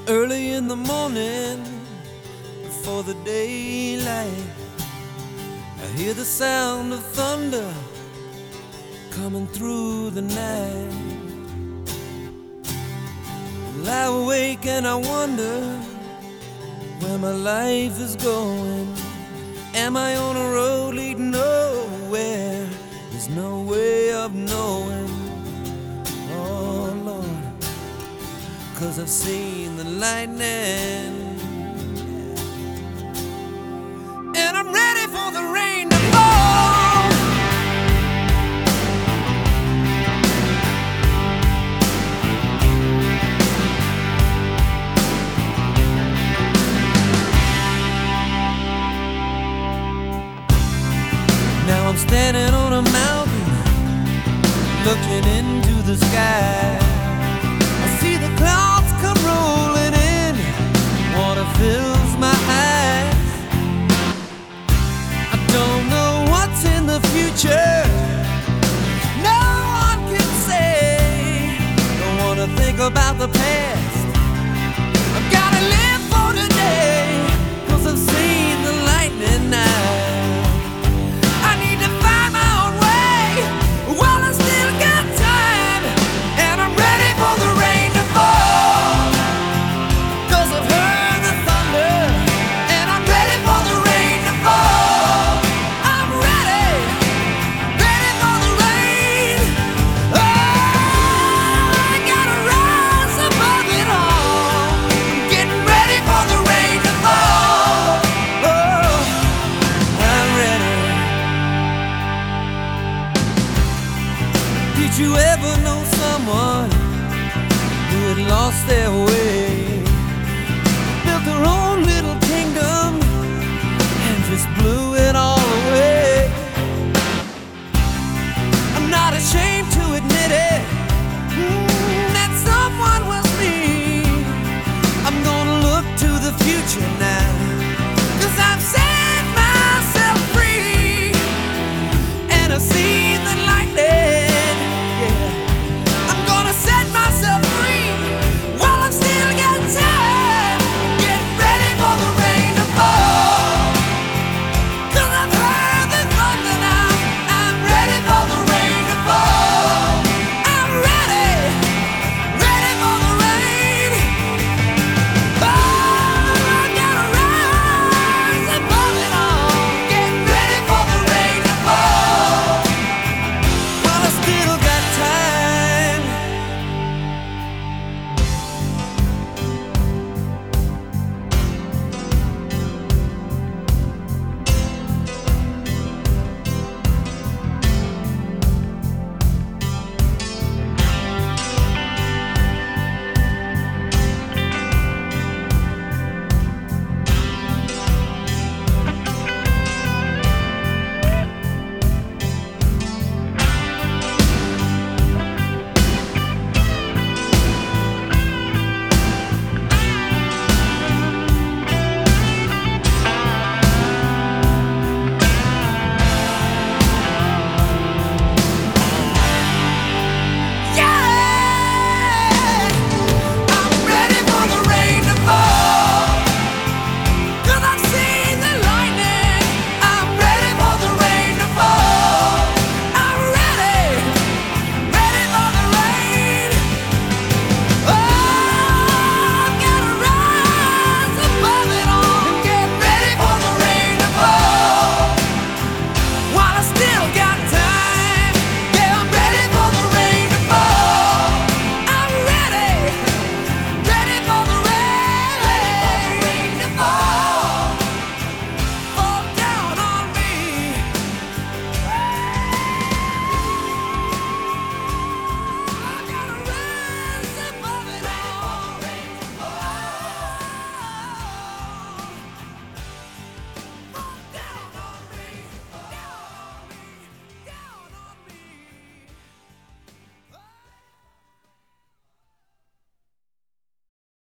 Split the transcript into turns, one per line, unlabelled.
Early in the morning, before the daylight, I hear the sound of thunder coming through the night. Lie awake and I wonder where my life is going. Am I on a road leading nowhere? There's no way of knowing. Oh Lord, 'cause I've seen the lightning, and I'm ready for the rain to fall. Now I'm standing on a mountain, looking into the sky. I see the clouds come rolling in, water fills my eyes. I don't know what's in the future, no one can say. Don't wanna think about the past, I've gotta live for today, 'cause I've seen the lightning now. I need to find my own way while I still got time, and I'm ready for the rain to fall, 'cause I've heard the thunder, and I'm ready for the rain to fall. I'm ready, ready for the rain. Oh, I gotta rise above it all. I'm getting ready for the rain to fall. Oh, I'm ready. Did you ever know someone who had lost their way, built their own little